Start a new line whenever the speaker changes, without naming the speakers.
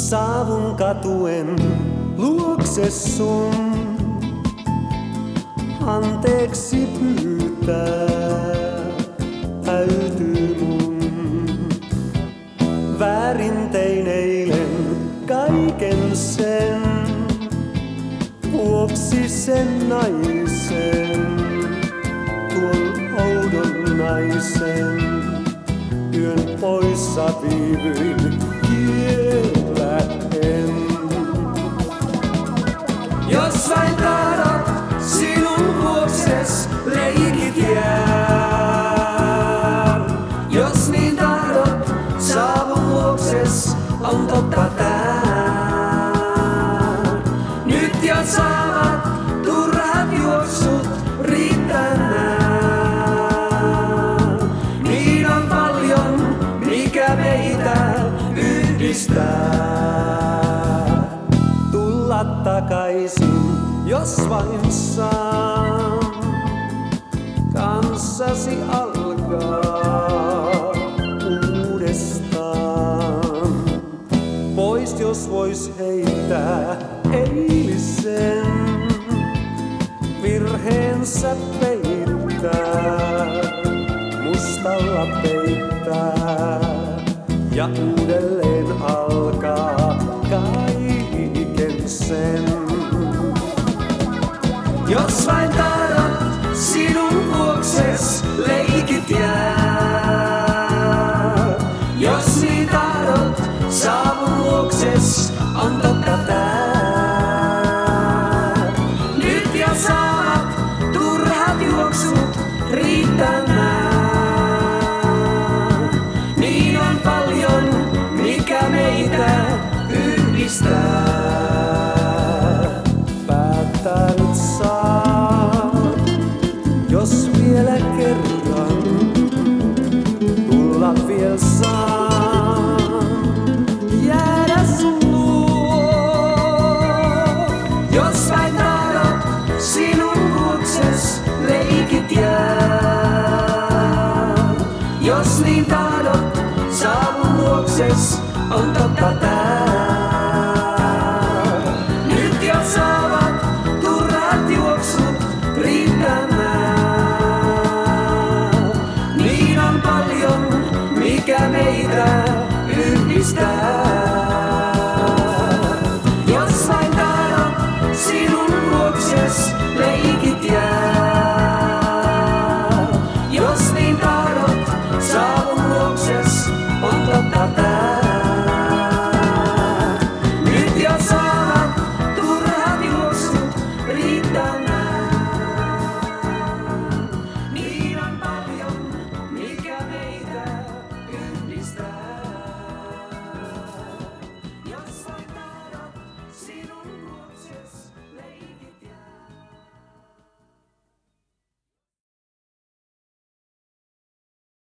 Saavun katuen luokse sun, anteeksi pyytää täytyy mun. Väärin tein eilen kaiken sen, vuoksi sen naisen, tuon oudon naisen, yön poissa viivyin kielläen. Jos vain tahdot, sinun vuokses leikit jää. Jos niin tahdot, saavun luokses on totta tää. Nyt jo saavat turhat juoksut riittänään. Niin on paljon, mikä meitä yhdistää. Tulla takaisin, jos vain saan kanssasi alkaa uudestaan. Pois jos vois heittää eilisen, virheensä peittää, mustalla peittää ja uudelleen alkaa kaiken sen. Jos vain tahdot, sinun vuokses leikit jää. Jos niin tahdot, saavun luokses on totta tää. Nyt jo saavat turhat juoksut riittämään. Niin on paljon, mikä meitä yhdistää. Päättää nyt saat, jos vielä kerran tulla viel saan, jäädä sun luo. Jos vain tahdot, sinun vuokses leikit jää. Jos niin tahdot, saavun luokses on totta tää.